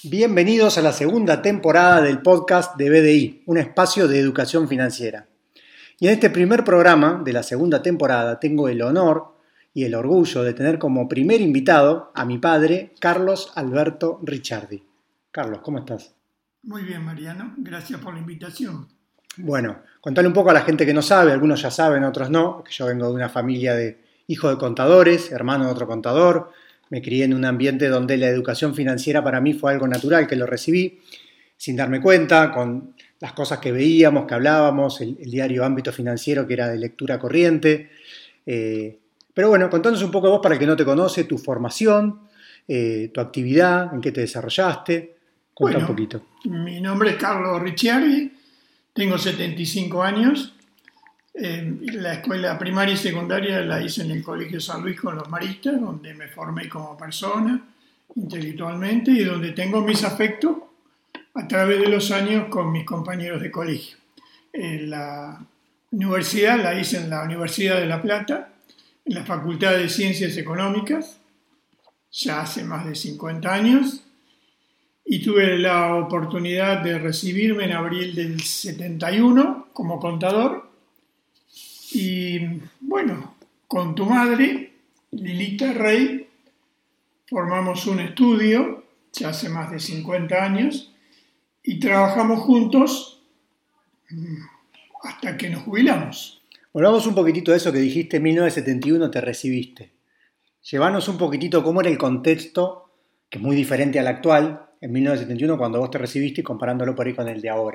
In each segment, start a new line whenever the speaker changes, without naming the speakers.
Bienvenidos a la segunda temporada del podcast de BDI, un espacio de educación financiera. Y en este primer programa de la segunda temporada tengo el honor y el orgullo de tener como primer invitado a mi padre, Carlos Alberto Ricciardi. Carlos, ¿cómo estás?
Muy bien, Mariano. Gracias por la invitación.
Bueno, contale un poco a la gente que no sabe, algunos ya saben, otros no, que yo vengo de una familia de hijos de contadores, hermano de otro contador. Me crié en un ambiente donde la educación financiera para mí fue algo natural, que lo recibí sin darme cuenta, con las cosas que veíamos, que hablábamos, el diario Ámbito Financiero, que era de lectura corriente. Pero bueno, contanos un poco vos para el que no te conoce, tu formación, tu actividad, en qué te desarrollaste. Contá un poquito.
Mi nombre es Carlos Ricciardi, tengo 75 años. La escuela primaria y secundaria la hice en el Colegio San Luis con los Maristas, donde me formé como persona, intelectualmente, y donde tengo mis afectos a través de los años con mis compañeros de colegio. La universidad la hice en la Universidad de La Plata, en la Facultad de Ciencias Económicas, ya hace más de 50 años, y tuve la oportunidad de recibirme en abril del 71 como contador. Y bueno, con tu madre, Lilita Rey, formamos un estudio, ya hace más de 50 años, y trabajamos juntos hasta que nos jubilamos.
Volvamos un poquitito a eso que dijiste, en 1971 te recibiste. Llevanos un poquitito cómo era el contexto, que es muy diferente al actual, en 1971 cuando vos te recibiste y comparándolo por ahí con el de ahora.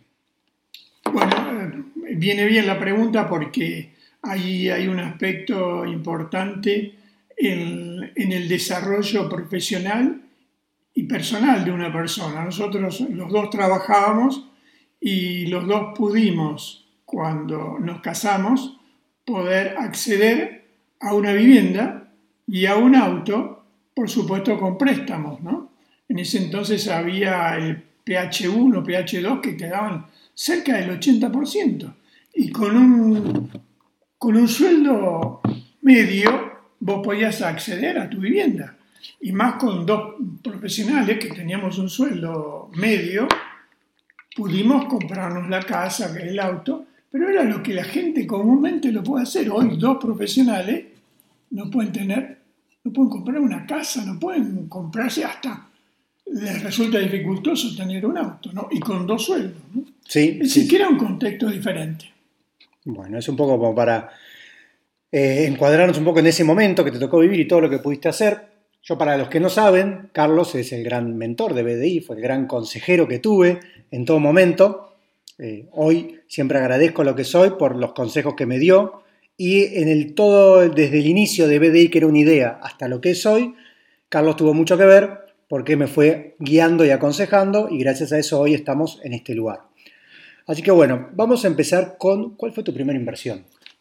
Bueno, viene bien la pregunta porque ahí hay un aspecto importante en el desarrollo profesional y personal de una persona. Nosotros los dos trabajábamos y los dos pudimos, cuando nos casamos, poder acceder a una vivienda y a un auto, por supuesto con préstamos, ¿no? En ese entonces había el PH1, PH2 que te daban cerca del 80%. Y con un sueldo medio vos podías acceder a tu vivienda. Y más con dos profesionales que teníamos un sueldo medio, pudimos comprarnos la casa, el auto, pero era lo que la gente comúnmente lo puede hacer. Hoy dos profesionales no pueden comprar una casa, no pueden comprarse hasta... Les resulta dificultoso tener un auto, ¿no? Y con dos sueldos, ¿no?
Sí,
Es decir, que era un contexto diferente.
Bueno, es un poco como para encuadrarnos un poco en ese momento que te tocó vivir y todo lo que pudiste hacer. Yo, para los que no saben, Carlos es el gran mentor de BDI, fue el gran consejero que tuve en todo momento. Hoy siempre agradezco lo que soy por los consejos que me dio y desde el inicio de BDI, que era una idea, hasta lo que es hoy, Carlos tuvo mucho que ver porque me fue guiando y aconsejando y gracias a eso hoy estamos en este lugar. Así que bueno, vamos a empezar con ¿cuál fue tu primera inversión?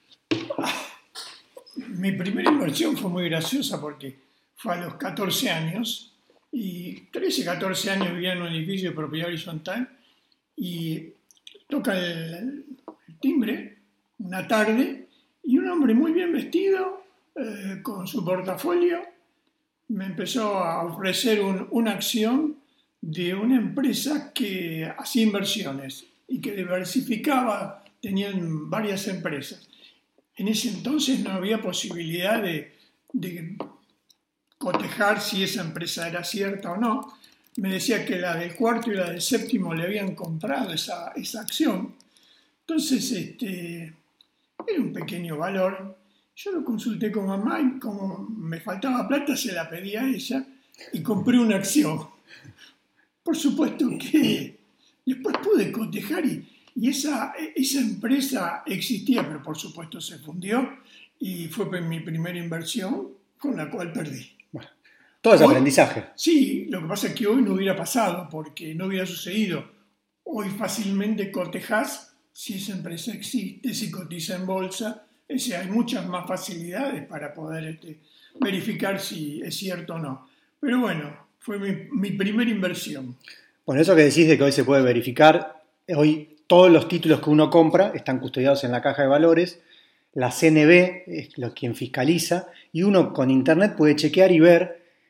Mi primera inversión fue muy graciosa porque fue a los 14 años y 13, 14 años vivía en un edificio de propiedad horizontal y toca el timbre una tarde y un hombre muy bien vestido con su portafolio me empezó a ofrecer una acción de una empresa que hacía inversiones y que diversificaba, tenían varias empresas. En ese entonces no había posibilidad de cotejar si esa empresa era cierta o no. Me decía que la del cuarto y la del séptimo le habían comprado esa acción. Entonces, era un pequeño valor. Yo lo consulté con mamá y como me faltaba plata se la pedí a ella y compré una acción. Por supuesto que después pude cotejar y esa empresa existía, pero por supuesto se fundió y fue mi primera inversión con la cual perdí.
Bueno, todo es aprendizaje.
Sí, lo que pasa es que hoy no hubiera pasado porque no hubiera sucedido. Hoy fácilmente cotejás si esa empresa existe, si cotiza en bolsa. Hay muchas más facilidades para poder verificar si es cierto o no. Pero bueno, fue mi primera inversión.
Bueno, eso que decís de que hoy se puede verificar, hoy todos los títulos que uno compra están custodiados en la caja de valores, la CNB es quien fiscaliza y uno con internet puede chequear y ver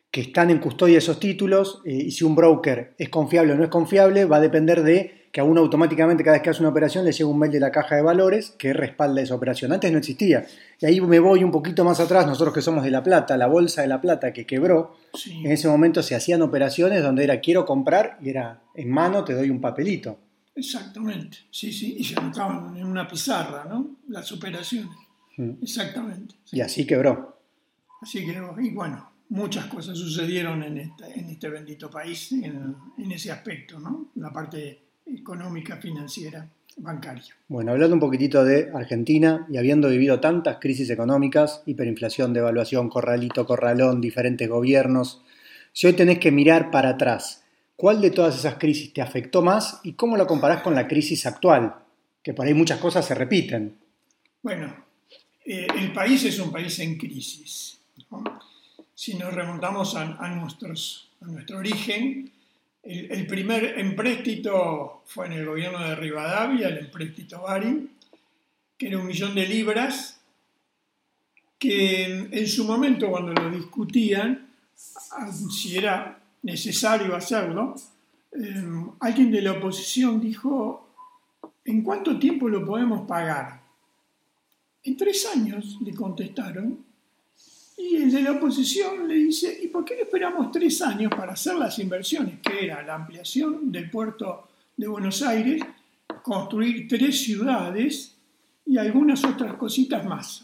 que están en custodia esos títulos, y si un broker es confiable o no es confiable, va a depender de que a uno automáticamente cada vez que hace una operación le llega un mail de la caja de valores que respalda esa operación. Antes no existía. Y ahí me voy un poquito más atrás, nosotros que somos de La Plata, la bolsa de La Plata que quebró,
Sí,
en ese momento se hacían operaciones donde era quiero comprar y era en mano te doy un papelito.
exactamente. Sí, sí, y se anotaban en una pizarra, ¿no? Las operaciones. Exactamente.
Y
Sí.
así quebró.
Así que, y bueno, muchas cosas sucedieron en este bendito país en ese aspecto, ¿no? La parte económica, financiera, bancaria.
Bueno, hablando un poquitito de Argentina y habiendo vivido tantas crisis económicas, hiperinflación, devaluación, corralito, corralón, diferentes gobiernos, si hoy tenés que mirar para atrás, ¿cuál de todas esas crisis te afectó más y cómo lo comparás con la crisis actual? Que por ahí muchas cosas se repiten.
Bueno, el país es un país en crisis, ¿no? Si nos remontamos a nuestro origen, el primer empréstito fue en el gobierno de Rivadavia, el empréstito Bari, que era 1.000.000 de libras, que en su momento cuando lo discutían, si era necesario hacerlo, alguien de la oposición dijo, ¿en cuánto tiempo lo podemos pagar? En 3 años, le contestaron, y el de la oposición le dice, ¿y por qué no esperamos 3 años para hacer las inversiones? Que era la ampliación del puerto de Buenos Aires, construir 3 ciudades y algunas otras cositas más.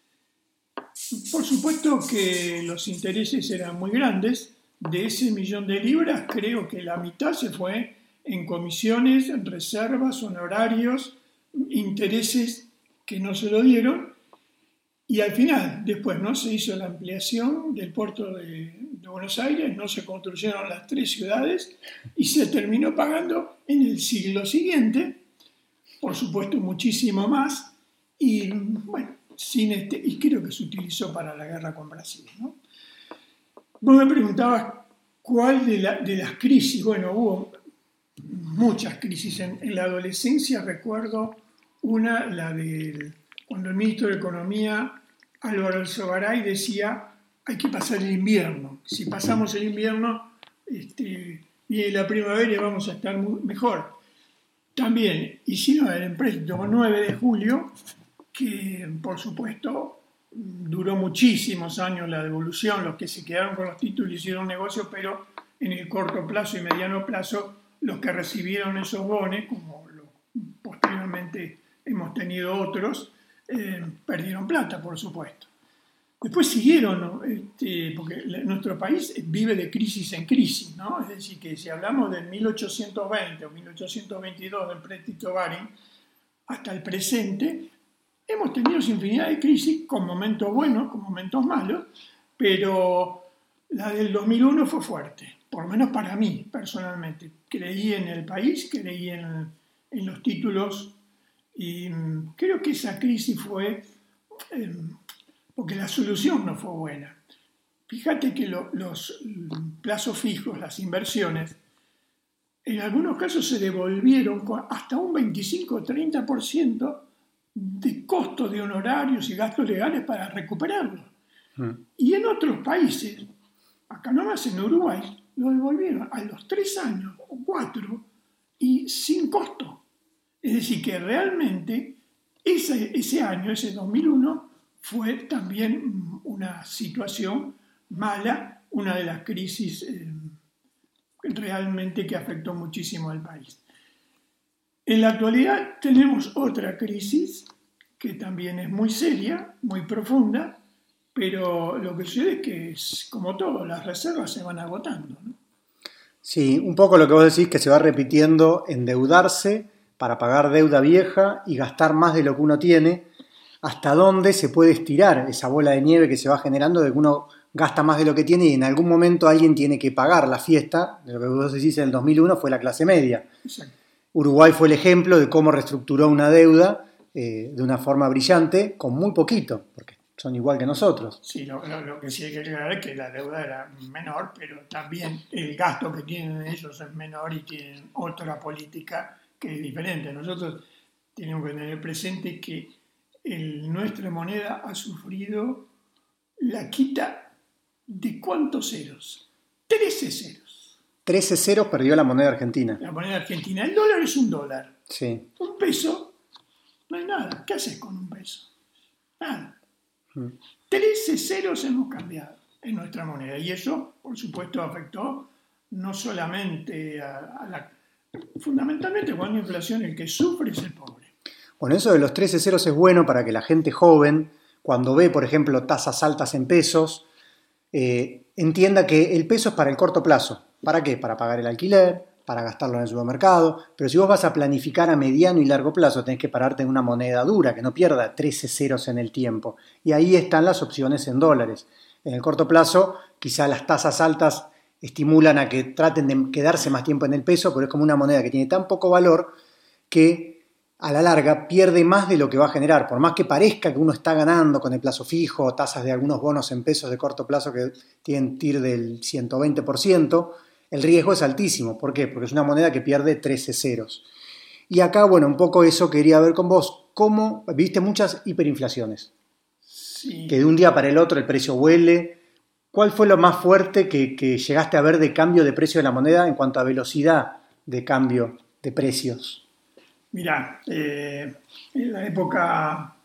Por supuesto que los intereses eran muy grandes. De ese 1.000.000 de libras, creo que la mitad se fue en comisiones, reservas, honorarios, intereses que no se lo dieron. Y al final, después no se hizo la ampliación del puerto de Buenos Aires, no se construyeron las 3 ciudades y se terminó pagando en el siglo siguiente, por supuesto muchísimo más, y bueno, y creo que se utilizó para la guerra con Brasil, ¿no? Vos me preguntabas cuál de las crisis. Bueno, hubo muchas crisis. En la adolescencia recuerdo una, cuando el ministro de Economía, Álvaro Alzogaray, decía hay que pasar el invierno. Si pasamos el invierno y la primavera vamos a estar mejor. También hicieron el empréstito 9 de julio, que por supuesto duró muchísimos años la devolución. Los que se quedaron con los títulos hicieron negocio, pero en el corto plazo y mediano plazo los que recibieron esos bonos, como posteriormente hemos tenido otros, perdieron plata, por supuesto. Después siguieron, porque nuestro país vive de crisis en crisis, ¿no? Es decir, que si hablamos del 1820 o 1822 del empréstito Baring hasta el presente, hemos tenido infinidad de crisis, con momentos buenos, con momentos malos, pero la del 2001 fue fuerte, por lo menos para mí, personalmente. Creí en el país, creí en los títulos, y creo que esa crisis fue porque la solución no fue buena. Fíjate que los plazos fijos, las inversiones, en algunos casos se devolvieron con hasta un 25 o 30% de costos de honorarios y gastos legales para recuperarlo. Y en otros países, acá nomás en Uruguay, lo devolvieron a los 3 años o 4 y sin costo. Es decir, que realmente ese año, ese 2001, fue también una situación mala, una de las crisis realmente que afectó muchísimo al país. En la actualidad tenemos otra crisis que también es muy seria, muy profunda, pero lo que sucede es que, como todo, las reservas se van agotando, ¿no?
Sí, un poco lo que vos decís que se va repitiendo, endeudarse para pagar deuda vieja y gastar más de lo que uno tiene, hasta dónde se puede estirar esa bola de nieve que se va generando de que uno gasta más de lo que tiene y en algún momento alguien tiene que pagar la fiesta. De lo que vos decís en el 2001 fue la clase media.
Exacto.
Uruguay fue el ejemplo de cómo reestructuró una deuda de una forma brillante con muy poquito, porque son igual que nosotros.
Sí, lo que sí hay que aclarar es que la deuda era menor, pero también el gasto que tienen ellos es menor y tienen otra política que es diferente. Nosotros tenemos que tener presente que nuestra moneda ha sufrido la quita ¿De cuántos ceros? 13 ceros.
13 ceros perdió la moneda argentina.
La moneda argentina. El dólar es un dólar.
Sí.
Un peso no hay nada. ¿Qué haces con un peso? Nada. 13 ceros hemos cambiado en nuestra moneda. Y eso, por supuesto, afectó no solamente fundamentalmente cuando hay inflación, el que sufre es el pobre.
Bueno, eso de los 13 ceros es bueno para que la gente joven, cuando ve, por ejemplo, tasas altas en pesos, entienda que el peso es para el corto plazo. ¿Para qué? Para pagar el alquiler, para gastarlo en el supermercado. Pero si vos vas a planificar a mediano y largo plazo, tenés que pararte en una moneda dura, que no pierda 13 ceros en el tiempo. Y ahí están las opciones en dólares. En el corto plazo, quizá las tasas altas estimulan a que traten de quedarse más tiempo en el peso, pero es como una moneda que tiene tan poco valor que a la larga pierde más de lo que va a generar. Por más que parezca que uno está ganando con el plazo fijo, tasas de algunos bonos en pesos de corto plazo que tienen TIR del 120%, el riesgo es altísimo. ¿Por qué? Porque es una moneda que pierde 13 ceros. Y acá, bueno, un poco eso quería ver con vos. ¿Cómo viste muchas hiperinflaciones?
Sí.
Que de un día para el otro el precio huele. ¿Cuál fue lo más fuerte que llegaste a ver de cambio de precio de la moneda en cuanto a velocidad de cambio de precios?
Mirá, en la época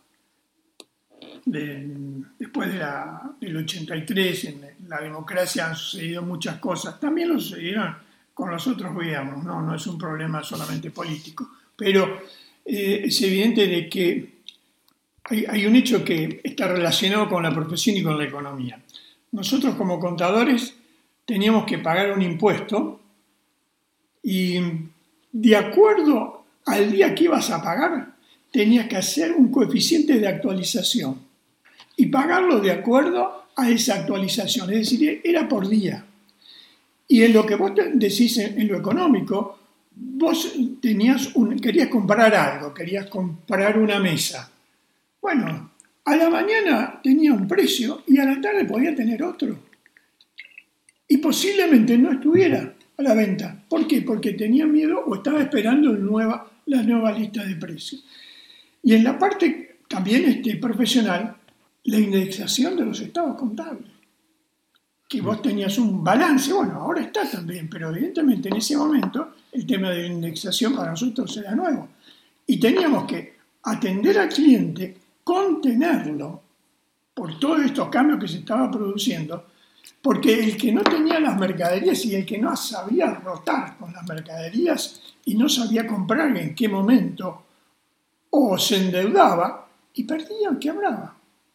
después del 83, en la democracia han sucedido muchas cosas. También lo sucedieron con los otros gobiernos, no es un problema solamente político. Pero es evidente de que hay un hecho que está relacionado con la profesión y con la economía. Nosotros como contadores teníamos que pagar un impuesto y de acuerdo al día que ibas a pagar tenías que hacer un coeficiente de actualización y pagarlo de acuerdo a esa actualización, es decir, era por día. Y en lo que vos decís en lo económico, vos querías comprar algo, querías comprar una mesa. Bueno, a la mañana tenía un precio y a la tarde podía tener otro. Y posiblemente no estuviera a la venta. ¿Por qué? Porque tenía miedo o estaba esperando la nueva lista de precios. Y en la parte también profesional, la indexación de los estados contables. Que vos tenías un balance, bueno, ahora está también, pero evidentemente en ese momento el tema de la indexación para nosotros era nuevo. Y teníamos que atender al cliente, contenerlo por todos estos cambios que se estaban produciendo, porque el que no tenía las mercaderías y el que no sabía rotar con las mercaderías y no sabía comprar en qué momento, o se endeudaba y perdía o quebraba.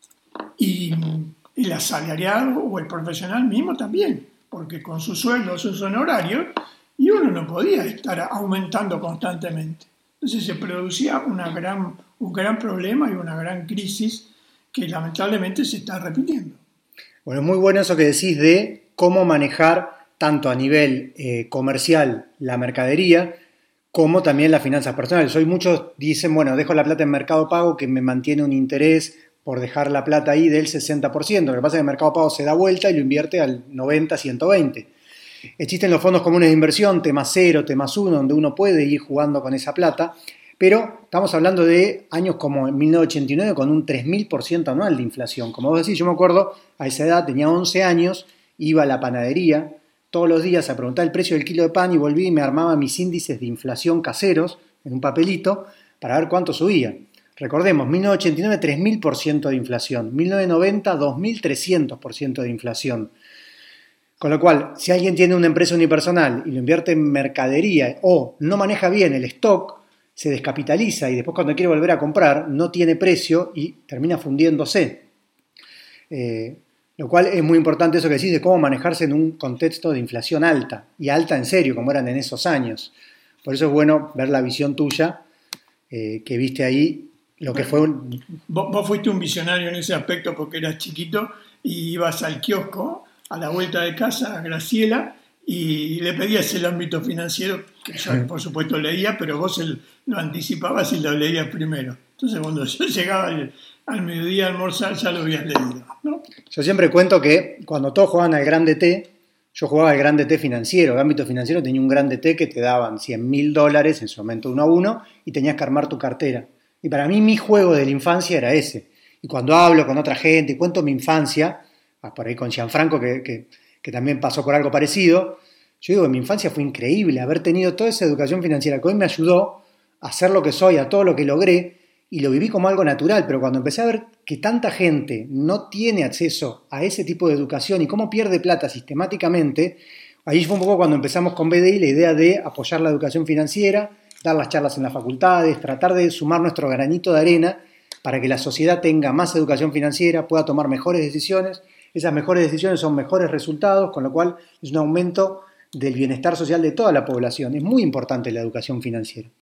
Y el asalariado o el profesional mismo también, porque con sus sueldos, sus honorarios, y uno no podía estar aumentando constantemente. Entonces se producía un gran problema y una gran crisis que lamentablemente se está repitiendo.
Bueno, es muy bueno eso que decís de cómo manejar tanto a nivel comercial la mercadería como también las finanzas personales. Hoy muchos dicen, bueno, dejo la plata en Mercado Pago que me mantiene un interés por dejar la plata ahí del 60%. Lo que pasa es que el Mercado Pago se da vuelta y lo invierte al 90, 120. Existen los fondos comunes de inversión, T+0, T+1, donde uno puede ir jugando con esa plata, pero estamos hablando de años como en 1989 con un 3000% anual de inflación. Como vos decís, yo me acuerdo, a esa edad tenía 11 años, iba a la panadería todos los días a preguntar el precio del kilo de pan y volví y me armaba mis índices de inflación caseros en un papelito para ver cuánto subía. Recordemos, 1989 3000% de inflación, 1990 2300% de inflación. Con lo cual, si alguien tiene una empresa unipersonal y lo invierte en mercadería o no maneja bien el stock, se descapitaliza y después cuando quiere volver a comprar no tiene precio y termina fundiéndose. Lo cual es muy importante eso que decís de cómo manejarse en un contexto de inflación alta, y alta en serio, como eran en esos años. Por eso es bueno ver la visión tuya, que viste ahí lo que fue
Vos fuiste un visionario en ese aspecto porque eras chiquito y ibas al kiosco a la vuelta de casa a Graciela y le pedías el ámbito financiero, que yo por supuesto leía, pero vos lo anticipabas y lo leías primero. Entonces cuando yo llegaba al mediodía a almorzar ya lo habías leído, ¿no?
Yo siempre cuento que cuando todos jugaban al Grande T, yo jugaba al Grande T financiero. El ámbito financiero tenía un Grande T que te daban $100.000 en su momento 1 a 1 y tenías que armar tu cartera. Y para mí mi juego de la infancia era ese. Y cuando hablo con otra gente y cuento mi infancia, por ahí con Gianfranco, que también pasó por algo parecido. Yo digo que mi infancia fue increíble, haber tenido toda esa educación financiera que hoy me ayudó a ser lo que soy, a todo lo que logré, y lo viví como algo natural, pero cuando empecé a ver que tanta gente no tiene acceso a ese tipo de educación y cómo pierde plata sistemáticamente, ahí fue un poco cuando empezamos con BDI la idea de apoyar la educación financiera, dar las charlas en las facultades, tratar de sumar nuestro granito de arena para que la sociedad tenga más educación financiera, pueda tomar mejores decisiones. Esas mejores decisiones son mejores resultados, con lo cual es un aumento del bienestar social de toda la población. Es muy importante la educación financiera.